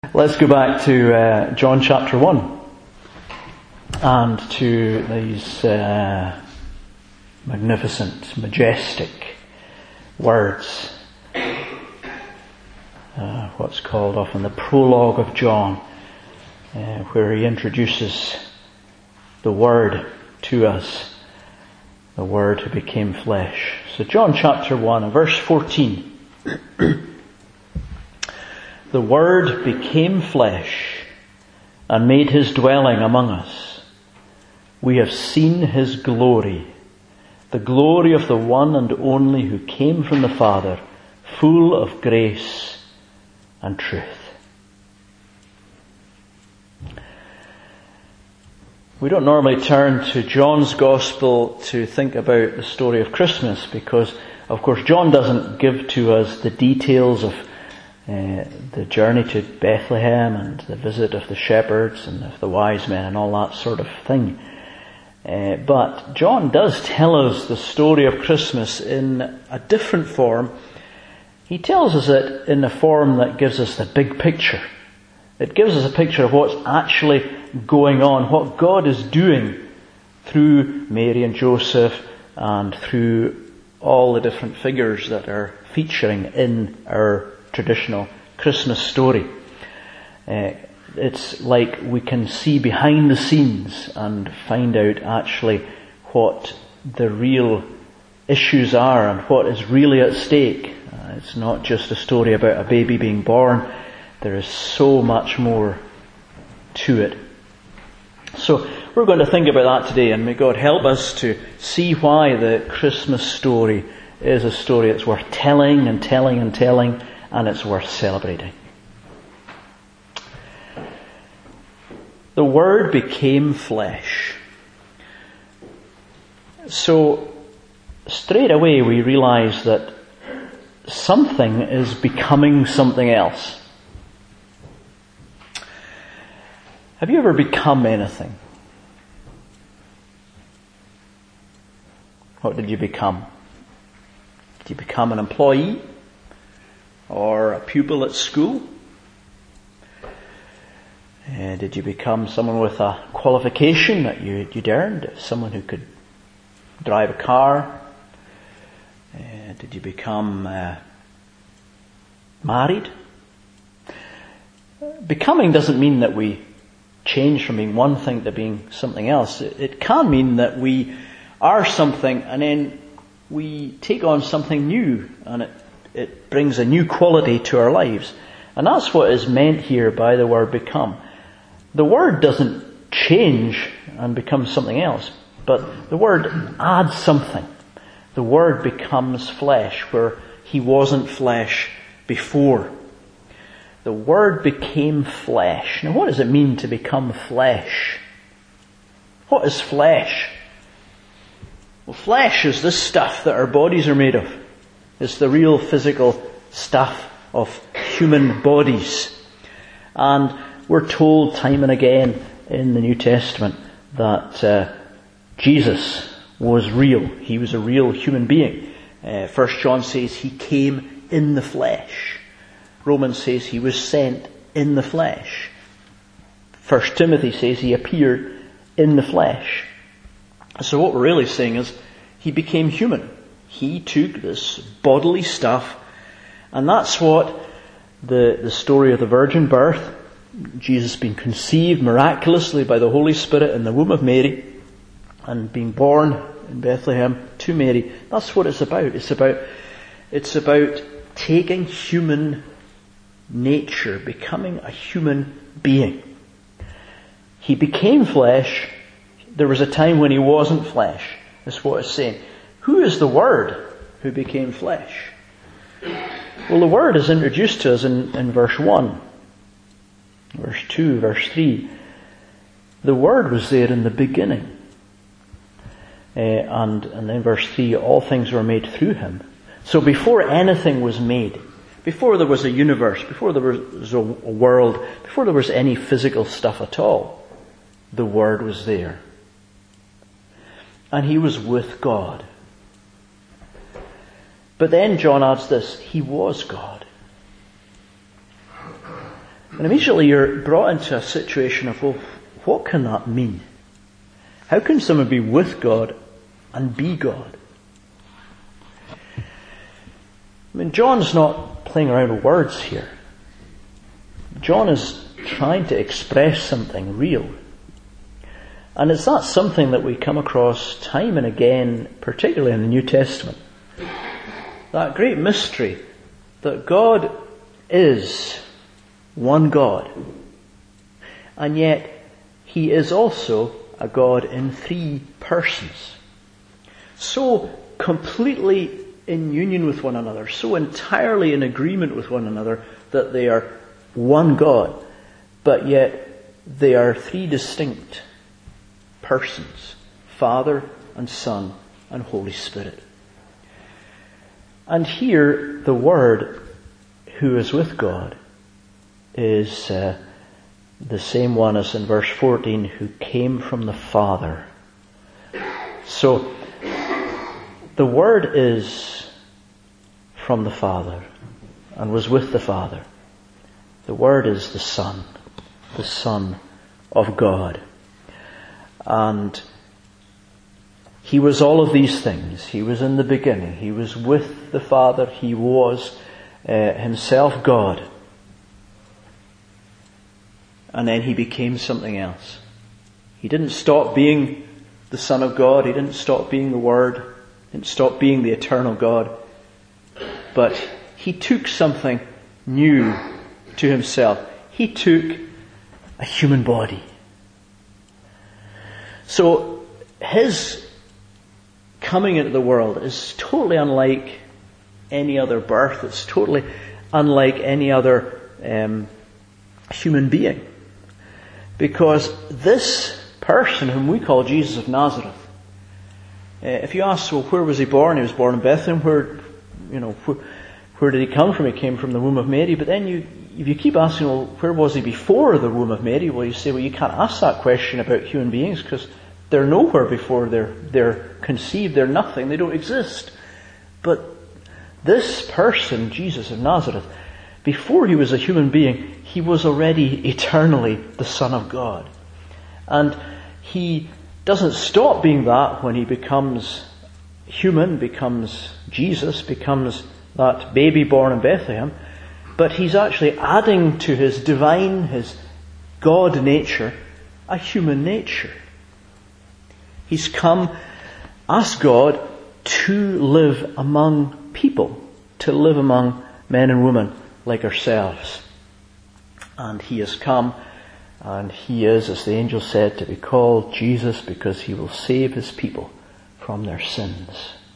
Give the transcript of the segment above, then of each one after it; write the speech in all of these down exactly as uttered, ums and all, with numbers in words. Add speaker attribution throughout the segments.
Speaker 1: Let's go back to uh, John chapter one and to these uh, magnificent, majestic words. Uh, what's called often the prologue of John, uh, where he introduces the Word to us, the Word who became flesh. So John chapter one and verse fourteen. The Word became flesh and made his dwelling among us. We have seen his glory, the glory of the one and only who came from the Father, full of grace and truth. We don't normally turn to John's Gospel to think about the story of Christmas because, of course, John doesn't give to us the details of Uh, the journey to Bethlehem and the visit of the shepherds and of the wise men and all that sort of thing. Uh, but John does tell us the story of Christmas in a different form. He tells us it in a form that gives us the big picture. It gives us a picture of what's actually going on, what God is doing through Mary and Joseph and through all the different figures that are featuring in our traditional Christmas story. Uh, it's like we can see behind the scenes and find out actually what the real issues are and what is really at stake. Uh, it's not just a story about a baby being born. There is so much more to it. So we're going to think about that today, and may God help us to see why the Christmas story is a story that's worth telling and telling and telling, and it's worth celebrating. The Word became flesh. So, straight away we realize that something is becoming something else. Have you ever become anything? What did you become? Did you become an employee? Or a pupil at school? Uh, did you become someone with a qualification that you, you'd earned? Someone who could drive a car? Uh, did you become uh, married? Becoming doesn't mean that we change from being one thing to being something else. It, it can mean that we are something and then we take on something new, and it It brings a new quality to our lives. And that's what is meant here by the word become. The word doesn't change and become something else, but the word adds something. The word becomes flesh where he wasn't flesh before. The word became flesh. Now what does it mean to become flesh? What is flesh? Well, flesh is this stuff that our bodies are made of. It's the real physical stuff of human bodies. And we're told time and again in the New Testament that uh, Jesus was real. He was a real human being. Uh, First John says he came in the flesh. Romans says he was sent in the flesh. First Timothy says he appeared in the flesh. So what we're really saying is he became human. He took this bodily stuff, and that's what the, the story of the virgin birth, Jesus being conceived miraculously by the Holy Spirit in the womb of Mary, and being born in Bethlehem to Mary, that's what it's about. It's about, it's about taking human nature, becoming a human being. He became flesh. There was a time when he wasn't flesh. That's what it's saying. Who is the Word who became flesh? Well, the Word is introduced to us in, in verse one, verse two, verse three. The Word was there in the beginning. Uh, and, and then verse three, all things were made through him. So before anything was made, before there was a universe, before there was a, a world, before there was any physical stuff at all, the Word was there. And he was with God. But then John adds this, he was God. And immediately you're brought into a situation of, well, what can that mean? How can someone be with God and be God? I mean, John's not playing around with words here. John is trying to express something real. And it's that something that we come across time and again, particularly in the New Testament. That great mystery that God is one God. And yet, He is also a God in three persons. So completely in union with one another, so entirely in agreement with one another that they are one God, but yet they are three distinct persons, Father and Son and Holy Spirit. And here the Word who is with God is uh, the same one as in verse fourteen, who came from the Father. So the Word is from the Father and was with the Father. The Word is the Son, the Son of God. And He was all of these things. He was in the beginning. He was with the Father. He was uh, Himself God. And then He became something else. He didn't stop being the Son of God. He didn't stop being the Word. He didn't stop being the eternal God. But He took something new to Himself. He took a human body. So His coming into the world is totally unlike any other birth. It's totally unlike any other um, human being. Because this person whom we call Jesus of Nazareth, uh, if you ask, well, where was He born? He was born in Bethlehem. Where, you know, where, where did He come from? He came from the womb of Mary. But then you, if you keep asking, well, where was He before the womb of Mary? Well, you say, well, you can't ask that question about human beings because they're nowhere before they're, they're conceived. They're nothing. They don't exist. But this person, Jesus of Nazareth, before He was a human being, He was already eternally the Son of God. And He doesn't stop being that when He becomes human, becomes Jesus, becomes that baby born in Bethlehem. But He's actually adding to His divine, His God nature, a human nature. He's come as God to live among people, to live among men and women like ourselves. And He has come, and He is, as the angel said, to be called Jesus because He will save His people from their sins.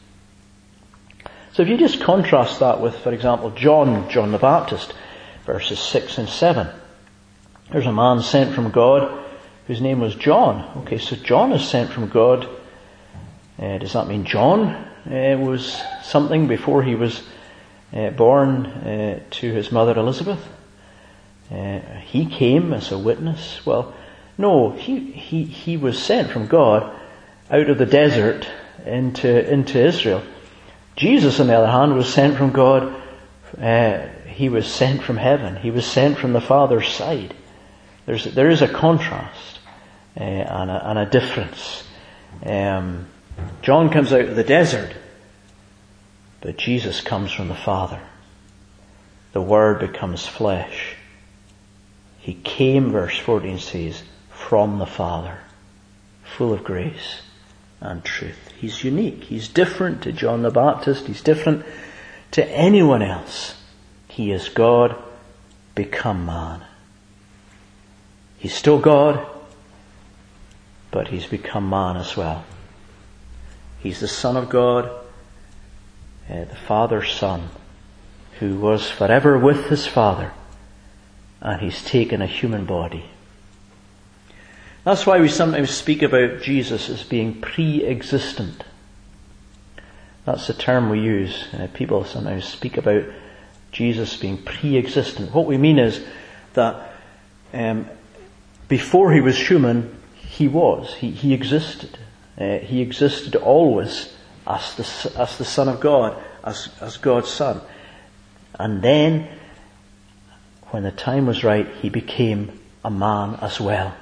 Speaker 1: So if you just contrast that with, for example, John, John the Baptist, verses six and seven. There's a man sent from God whose name was John. Okay, so John is sent from God. Uh, does that mean John uh, was something before he was uh, born uh, to his mother Elizabeth? Uh, he came as a witness? Well, no, he, he, he was sent from God out of the desert into, into Israel. Jesus, on the other hand, was sent from God. Uh, he was sent from heaven. He was sent from the Father's side. There's, there is a contrast uh, and, a, and a difference. Um, John comes out of the desert, but Jesus comes from the Father. The Word becomes flesh. He came, verse fourteen says, from the Father, full of grace and truth. He's unique. He's different to John the Baptist. He's different to anyone else. He is God become man. He's still God, but He's become man as well. He's the Son of God, uh, the Father's Son, who was forever with His Father, and He's taken a human body. That's why we sometimes speak about Jesus as being pre-existent. That's the term we use. Uh, people sometimes speak about Jesus being pre-existent. What we mean is that um, before He was human, He was. He, he existed. Uh, he existed always as the, as the Son of God, as, as God's Son. And then, when the time was right, he became a man as well.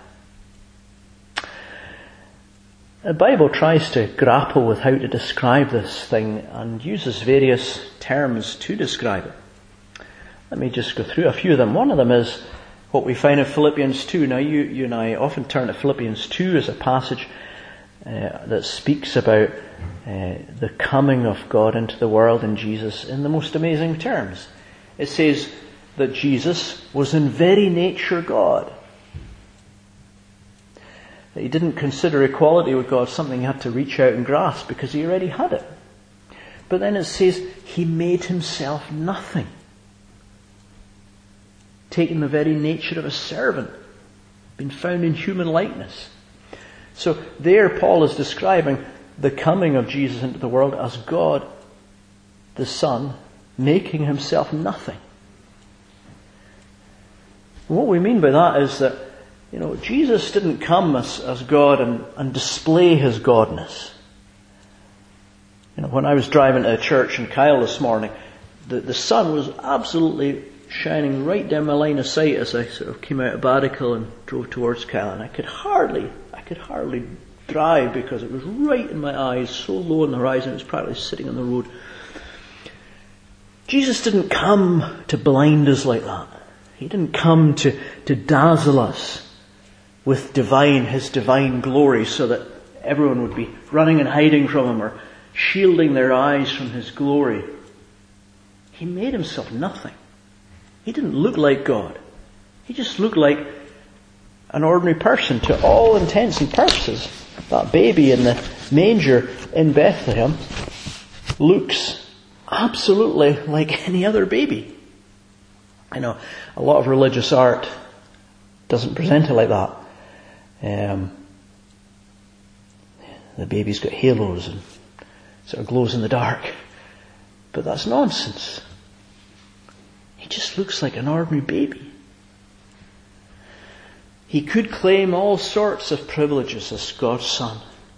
Speaker 1: The Bible tries to grapple with how to describe this thing and uses various terms to describe it. Let me just go through a few of them. One of them is what we find in Philippians two. Now you, you and I often turn to Philippians two as a passage uh, that speaks about uh, the coming of God into the world in Jesus in the most amazing terms. It says that Jesus was in very nature God. That he didn't consider equality with God something he had to reach out and grasp because he already had it. But then it says he made himself nothing, taking the very nature of a servant, been found in human likeness. So there Paul is describing the coming of Jesus into the world as God, the Son, making himself nothing. And what we mean by that is that, you know, Jesus didn't come as, as God and, and display his godness. You know, when I was driving to a church in Kyle this morning, the, the sun was absolutely shining right down my line of sight as I sort of came out of Baddical and drove towards Kyle, and I could hardly, I could hardly drive because it was right in my eyes, so low on the horizon, it was practically sitting on the road. Jesus didn't come to blind us like that. He didn't come to, to dazzle us with divine, his divine glory so that everyone would be running and hiding from him or shielding their eyes from his glory. He made himself nothing. He didn't look like God. He just looked like an ordinary person to all intents and purposes. That baby in the manger in Bethlehem looks absolutely like any other baby. I know a lot of religious art doesn't present it like that. Um, the baby's got halos and sort of glows in the dark. But that's nonsense. He just looks like an ordinary baby. He could claim all sorts of privileges as God's Son.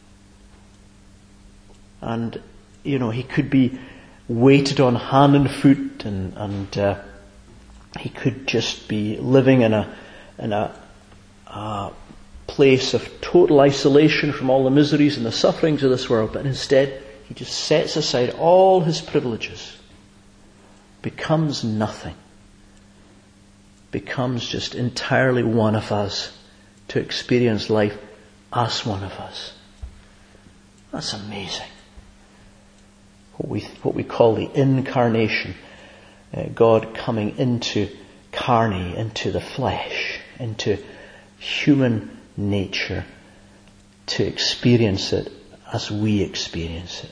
Speaker 1: And, you know, he could be waited on hand and foot and, and uh, he could just be living in a, in a, a place of total isolation from all the miseries and the sufferings of this world. But instead, he just sets aside all his privileges, becomes nothing, becomes just entirely one of us to experience life as one of us. That's amazing. What we, what we call the incarnation. Uh, God coming into carne, into the flesh, into human nature to experience it as we experience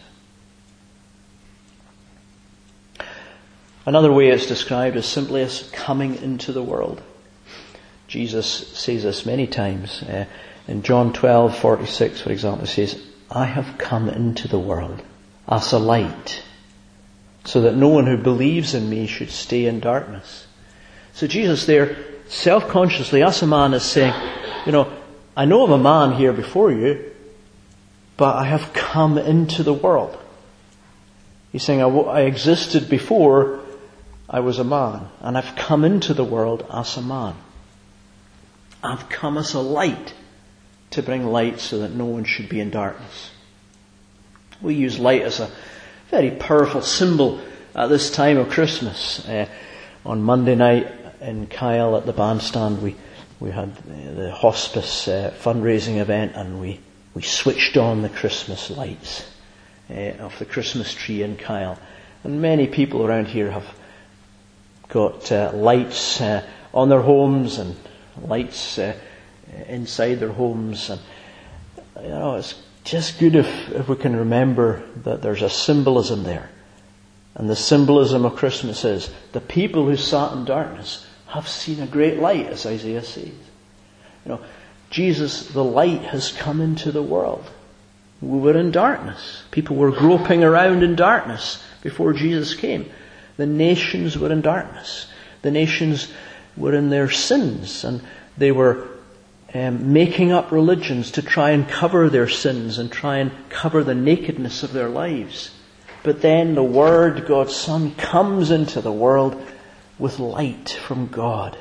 Speaker 1: it. Another way it's described is simply as coming into the world. Jesus says this many times. Uh, in John twelve forty-six, for example, he says, I have come into the world as a light, so that no one who believes in me should stay in darkness. So Jesus there, self-consciously, as a man, is saying, you know, I know I'm a man here before you, but I have come into the world. He's saying, I, I existed before I was a man, and I've come into the world as a man. I've come as a light to bring light so that no one should be in darkness. We use light as a very powerful symbol at this time of Christmas. Uh, on Monday night in Kyle at the bandstand, we we had the hospice uh, fundraising event, and we, we switched on the Christmas lights uh, of the Christmas tree in Kyle. And many people around here have got uh, lights uh, on their homes and lights uh, inside their homes. And you know, it's just good if, if we can remember that there's a symbolism there. And the symbolism of Christmas is the people who sat in darkness have seen a great light, as Isaiah says. You know, Jesus, the light, has come into the world. We were in darkness. People were groping around in darkness before Jesus came. The nations were in darkness. The nations were in their sins, and they were um, making up religions to try and cover their sins and try and cover the nakedness of their lives. But then the Word, God's Son, comes into the world with light from God.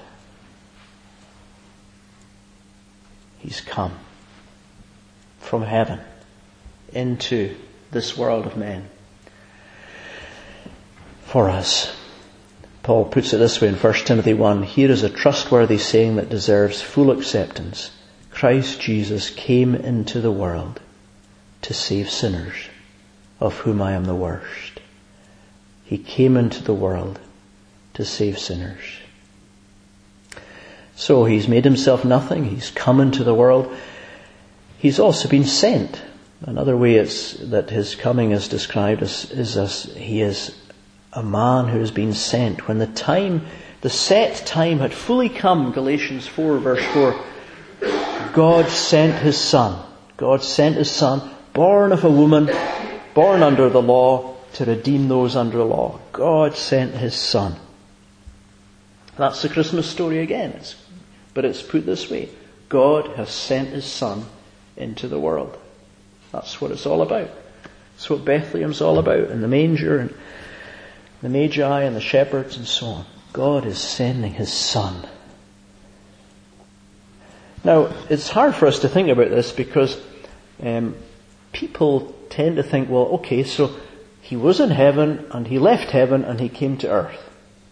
Speaker 1: He's come from heaven into this world of men for us. Paul puts it this way in First Timothy one, here is a trustworthy saying that deserves full acceptance. Christ Jesus came into the world to save sinners, of whom I am the worst. He came into the world to save sinners. So he's made himself nothing. He's come into the world. He's also been sent. Another way it's that his coming is described as, is as he is a man who has been sent. When the time, the set time had fully come, Galatians four verse four, God sent his Son. God sent his Son, born of a woman, born under the law, to redeem those under the law. God sent his Son. That's the Christmas story again. It's, but it's put this way. God has sent his Son into the world. That's what it's all about. That's what Bethlehem's all about, and the manger, and the Magi, and the shepherds, and so on. God is sending his Son. Now, it's hard for us to think about this because um, people tend to think, well, okay, so he was in heaven, and he left heaven, and he came to earth.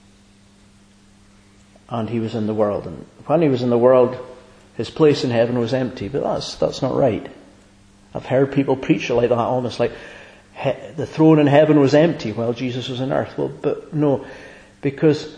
Speaker 1: And he was in the world. And when he was in the world, his place in heaven was empty. But that's that's not right. I've heard people preach it like that, almost like he, the throne in heaven was empty while Jesus was on earth. Well, but no, because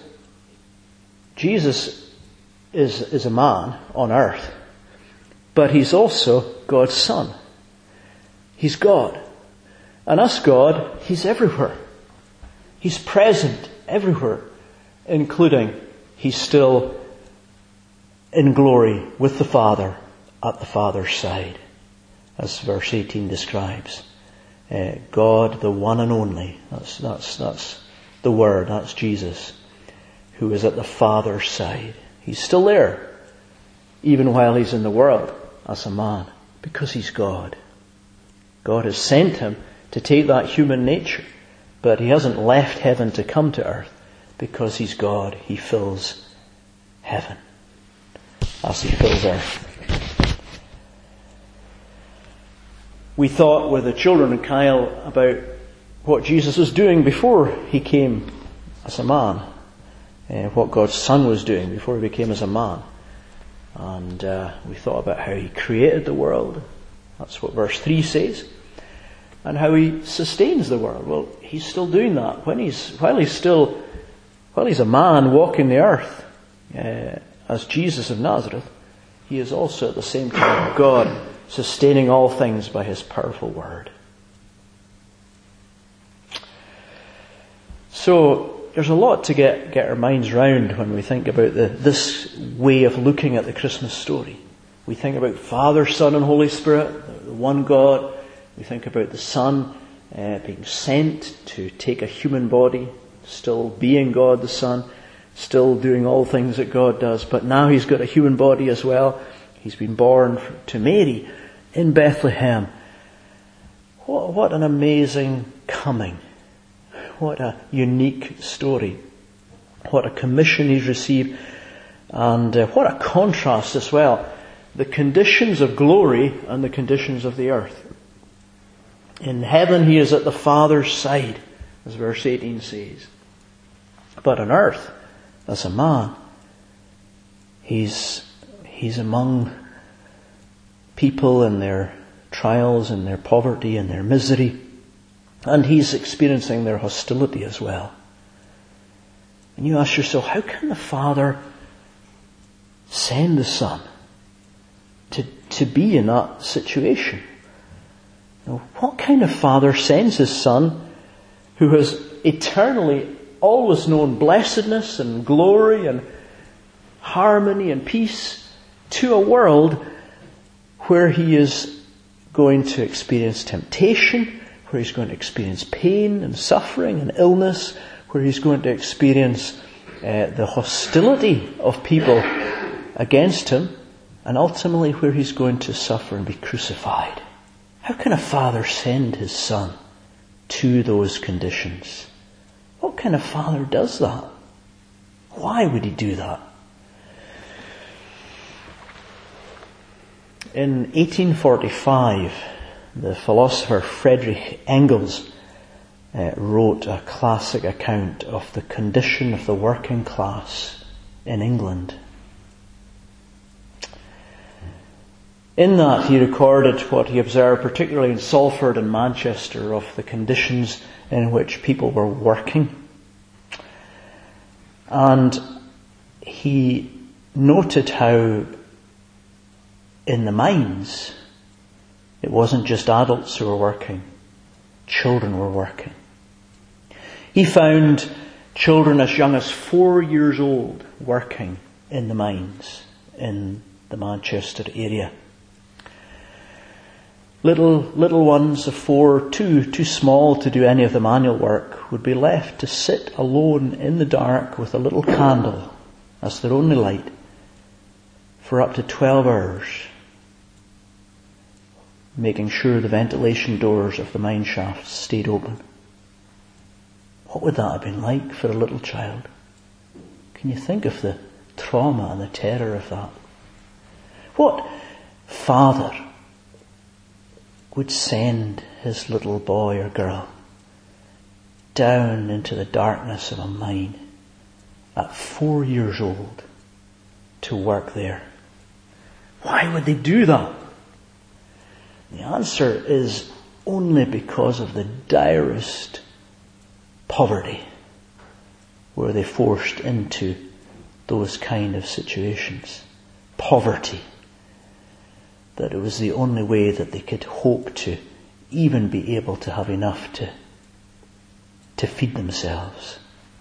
Speaker 1: Jesus is is a man on earth, but he's also God's Son. He's God. And us God, he's everywhere. He's present everywhere, including he's still in glory with the Father at the Father's side, as verse eighteen describes. Uh, God, the one and only. That's, that's, that's the Word. That's Jesus, who is at the Father's side. He's still there, even while he's in the world as a man, because he's God. God has sent him to take that human nature, but he hasn't left heaven to come to earth, because he's God. He fills heaven as he fills earth. We thought with the children and Kyle about what Jesus was doing before he came as a man, uh, what God's Son was doing before he became as a man. And uh, we thought about how he created the world. That's what verse three says. And how he sustains the world. Well, he's still doing that. When he's, while he's still, while he's a man walking the earth, uh, as Jesus of Nazareth, he is also at the same time God, sustaining all things by his powerful word. So there's a lot to get, get our minds round when we think about the, this way of looking at the Christmas story. We think about Father, Son, and Holy Spirit, the one God. We think about the Son uh, being sent to take a human body, still being God the Son, still doing all things that God does. But now he's got a human body as well. He's been born to Mary in Bethlehem. What, what an amazing coming. What a unique story. What a commission he's received. And uh, what a contrast as well. The conditions of glory and the conditions of the earth. In heaven he is at the Father's side, as verse eighteen says. But on earth, as a man, he's he's among people in their trials and their poverty and their misery. And he's experiencing their hostility as well. And you ask yourself, how can the Father send the Son to, to be in that situation? Now, what kind of Father sends his Son, who has eternally always known blessedness and glory and harmony and peace, to a world where he is going to experience temptation, where he's going to experience pain and suffering and illness, where he's going to experience uh, the hostility of people against him, and ultimately where he's going to suffer and be crucified. How can a father send his son to those conditions? What kind of father does that? Why would he do that? In eighteen forty-five, the philosopher Friedrich Engels uh, wrote a classic account of the condition of the working class in England. In that, he recorded what he observed, particularly in Salford and Manchester, of the conditions in which people were working. And he noted how in the mines, it wasn't just adults who were working, children were working. He found children as young as four years old working in the mines in the Manchester area. Little, little ones of four, too, too small to do any of the manual work, would be left to sit alone in the dark with a little candle as their only light for up to twelve hours, making sure the ventilation doors of the mine shafts stayed open. What would that have been like for a little child? Can you think of the trauma and the terror of that? What father would send his little boy or girl down into the darkness of a mine at four years old to work there? Why would they do that? The answer is only because of the direst poverty were they forced into those kind of situations. Poverty. That it was the only way that they could hope to even be able to have enough to, to feed themselves.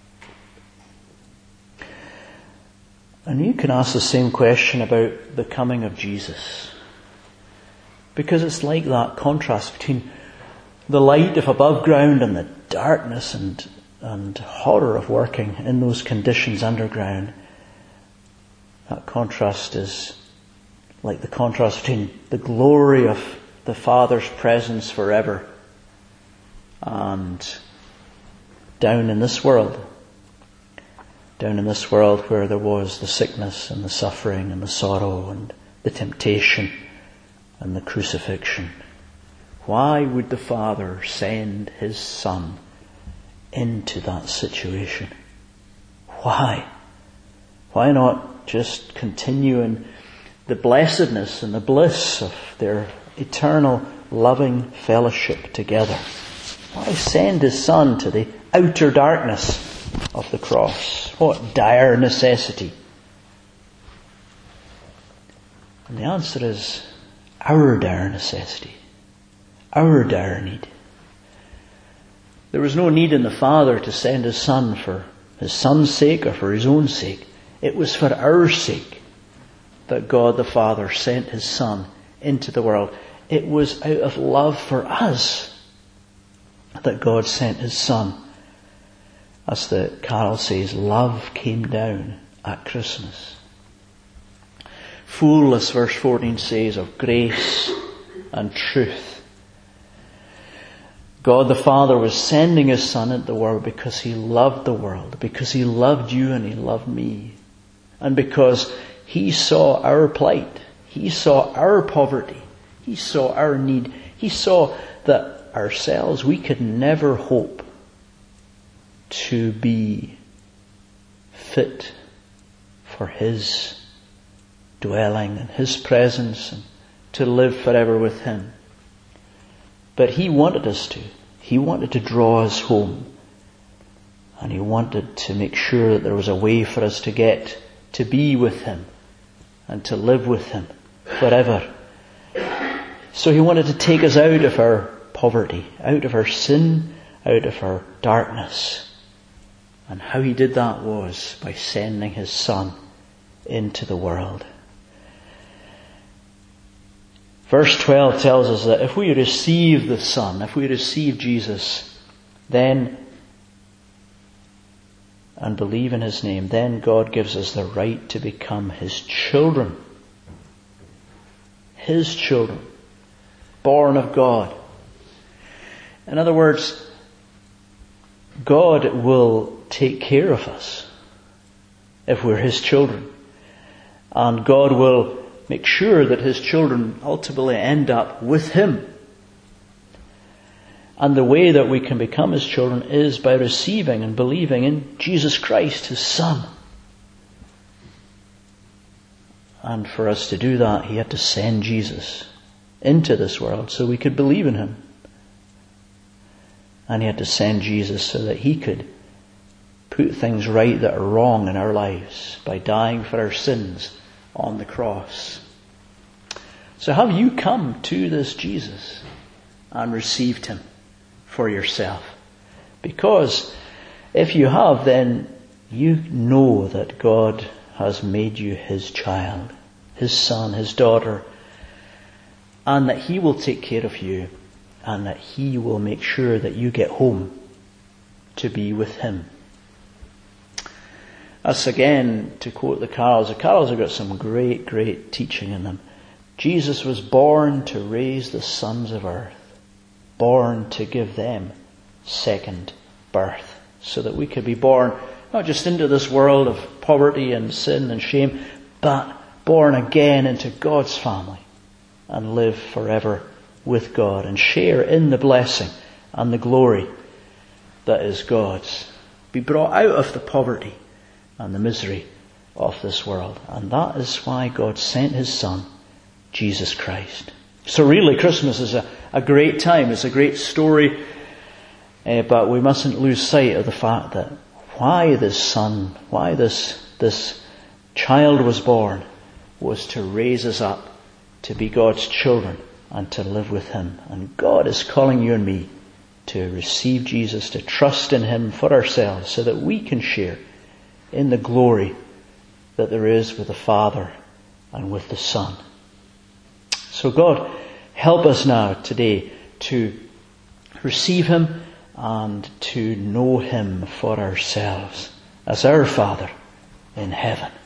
Speaker 1: And you can ask the same question about the coming of Jesus. Because it's like that contrast between the light of above ground and the darkness and, and horror of working in those conditions underground. That contrast is like the contrast between the glory of the Father's presence forever and down in this world. Down in this world where there was the sickness and the suffering and the sorrow and the temptation and the crucifixion. Why would the Father send His Son into that situation? Why? Why not just continue in the blessedness and the bliss of their eternal loving fellowship together? Why send His Son to the outer darkness of the cross? What dire necessity? And the answer is our dire necessity, our dire need. There was no need in the Father to send His Son for His Son's sake or for His own sake. It was for our sake that God the Father sent His Son into the world. It was out of love for us that God sent His Son. As the carol says, love came down at Christmas. Full, as verse fourteen says, of grace and truth. God the Father was sending His Son into the world because He loved the world, because He loved you and He loved me, and because He saw our plight. He saw our poverty. He saw our need. He saw that ourselves, we could never hope to be fit for His dwelling and His presence and to live forever with Him. But He wanted us to. He wanted to draw us home. And He wanted to make sure that there was a way for us to get to be with Him and to live with Him forever. So He wanted to take us out of our poverty, out of our sin, out of our darkness. And how He did that was by sending His Son into the world. Verse twelve tells us that if we receive the Son, if we receive Jesus, then, and believe in His name, then God gives us the right to become His children. His children, born of God. In other words, God will take care of us. if we're His children. And God will make sure that His children ultimately end up with Him. And the way that we can become His children is by receiving and believing in Jesus Christ, His Son. And for us to do that, He had to send Jesus into this world so we could believe in Him. And He had to send Jesus so that He could put things right that are wrong in our lives by dying for our sins on the cross. So have you come to this Jesus and received Him for yourself? Because if you have, then you know that God has made you His child, His son, His daughter, and that He will take care of you, and that He will make sure that you get home to be with Him. That's again, to quote the carols, the carols have got some great, great teaching in them. Jesus was born to raise the sons of earth, born to give them second birth, so that we could be born not just into this world of poverty and sin and shame, but born again into God's family and live forever with God and share in the blessing and the glory that is God's. Be brought out of the poverty and the misery of this world. And that is why God sent His Son, Jesus Christ. So really, Christmas is a, a great time. It's a great story. Uh, but we mustn't lose sight of the fact that why this Son, why this, this child was born, was to raise us up to be God's children and to live with Him. And God is calling you and me to receive Jesus, to trust in Him for ourselves, so that we can share in the glory that there is with the Father and with the Son. So God, help us now today to receive Him and to know Him for ourselves as our Father in heaven.